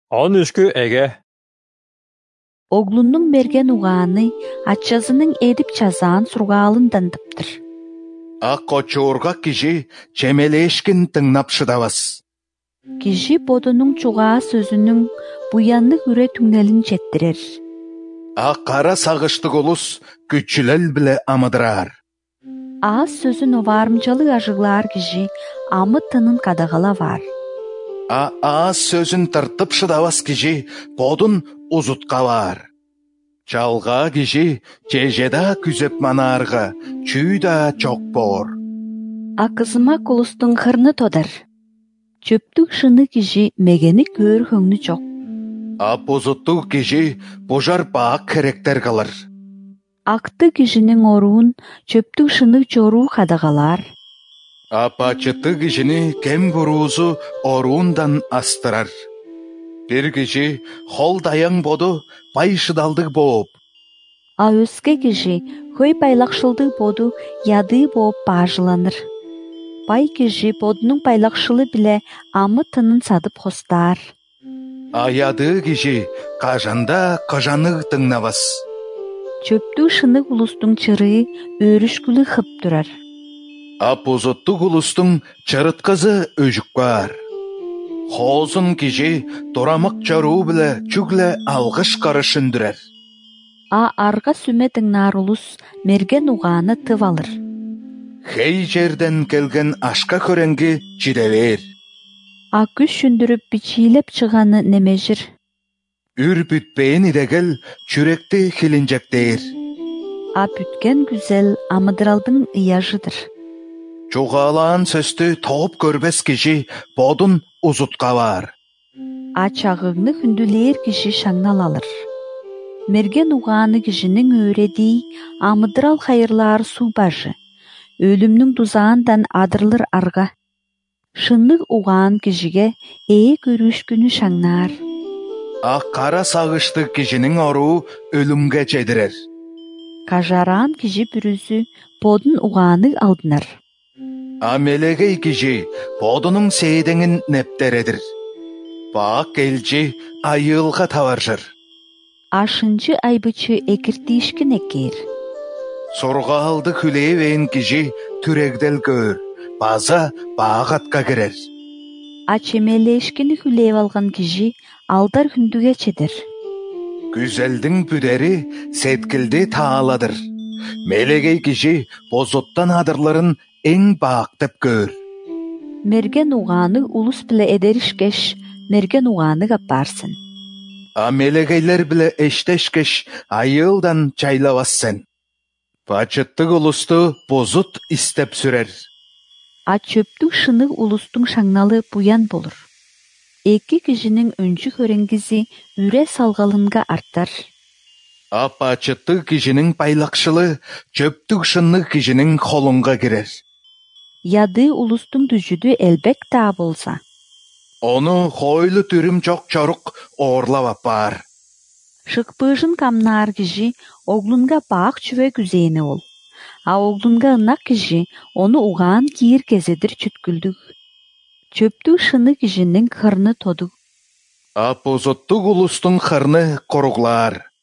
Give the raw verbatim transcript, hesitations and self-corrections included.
Он үскү эге. Оглунның мерген уғаны атчазының edip чазаан сургаалын дандыптыр. Ақ очуурга кижи чемелешкин тыңнап шыдабас. Кижи бодунун чугаа сөзүнүн буянны үре түңнелин четтирер. Ақ қара сағыштык улус күчүлел биле амыдырар. Аз сөзүн оварымчалы ажыглаар кижи амы тынын кадагалавар. А аз сөзүн тыртып шыдабас кижи бодун узуткалар. Чалга кижи чежеда күзеп манаарга чүйда чок боор. А кызыма кулустун хырны тодар. Чөптүк шыны кижи мегени көөр хөңнү жок. А бузуттук кижи бужар баак керектер калыр. Акты кижинин оруун чөптүк шыны жоруу кадагалар. А бачыты кижини кем буруузу оруундан астырар. Бир кижи хол даяң боду бай шыдалдык бооп. А өске кижи хөй байлакшылдык боду яды бооп баажыланыр. Бай кижи бодунун байлакшылы биле амы тынын садып хостаар. А яды кижи кажанда кажанык тыңнабас. Чөптүк шыны улустун чырыы өөрүшкүлү хып турар. А бузуттук улустун чырыткызы өжүк бар. Хозун кижи турамык жаруу биле чүгле алгыш карышындырар. А арга сүме тыңнаар улус мерген угааны тып алыр. Хей жерден келген ашка көренги чидебер. А күш шүндүрүп бичилеп чыганы немежир. Үр бүтпейин идегел чүректи хилинжектейир. А бүткен güzel амыдыралдың ыяжыдыр. Чугаалаан сөстү топ көрбес кижи бодун узуткалар. А чагыгны хүндүлээр киши шаңнал алыр. Мерген угааны кишинин өөредии амыдырал хайырлаар суу бажы. Өлүмнүң тузаандан адырлыр арга. Шыннык угаан кишиге ээ көрүшкүнү шаңнаар. А кара сагыштык кишинин оруу өлүмгө чедирер. Кажараан киши бүрүзү бодун угааны алдынар. А мелегей кижи бодунун сейдеңин нептередир. Баак элчи айылга табаржыр. Ашынчы айбычы экиртишкин экер. Сургаалды хүлээбейин кижи түрегдел көр. База баагатка кирер. А чемелешкини хүлээп алган кижи алдар хүндүгө чедер. Güzelдин бүдери сеткилди тааладыр. Мелегей кижи бозоттан адырларын эң баактеп көр. Мерген угааны улус биле эдеришкеш, мерген угааны капарсын. А мелегейлер биле эштешкеш айылдан чайлабассен. Бачыттык улусту бозут истеп сүрер. А чөптүк шыны улустун шаңналы буян болур. Эки кишинин өнчү хөреңгизи үре салгалынга артар. А бачыттык кишинин байлакшылы чөптүк шынны кишинин холунга кирер. Яды улустун дүжүдү элбек таа болса. Ону хойлу түрүм жок чорук оорлап апар. Шыкпыжын камнаар киши оглунга баак чүвө күзээни ол. А оглунга ынак киши ону угаан кийир кезедир чүткүлдүк. Чөптүк шыны кишинин хырны тодук. А бозоттук улустун хырны коруглаар.